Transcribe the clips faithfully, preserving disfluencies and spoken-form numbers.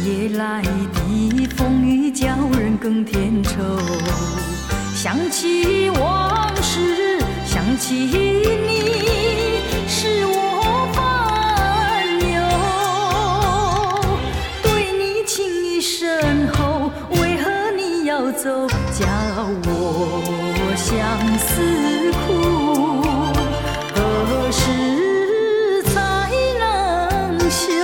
夜来的风雨叫人更添愁。想起往事，想起你，使我烦忧。对你情意深厚，为何你要走？叫我相思苦，何时才能休？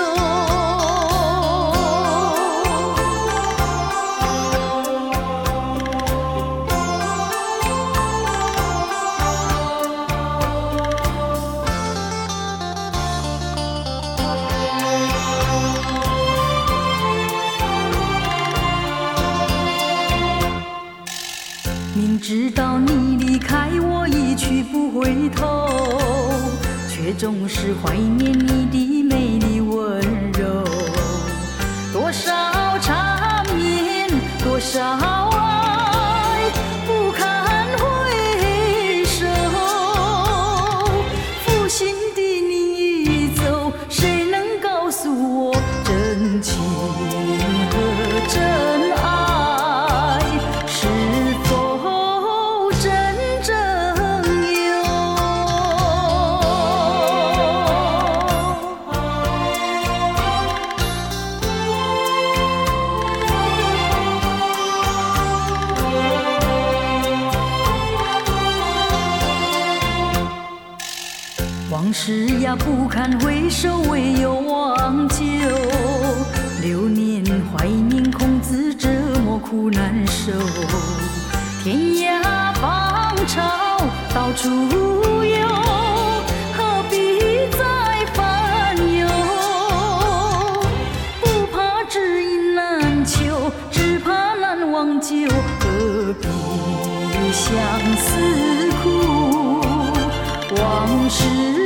明知道你离开我一去不回头，却总是怀念你的美丽温柔。多少缠绵，多少爱，不堪回首。负心的你已走，谁能告诉我真情和真爱是否真正有？往事呀不堪回首，唯有忘旧。流年怀念，空自折磨苦难受。天涯芳草到处有，何必再烦忧？不怕知音难求，只怕难忘旧。何必相思苦？往事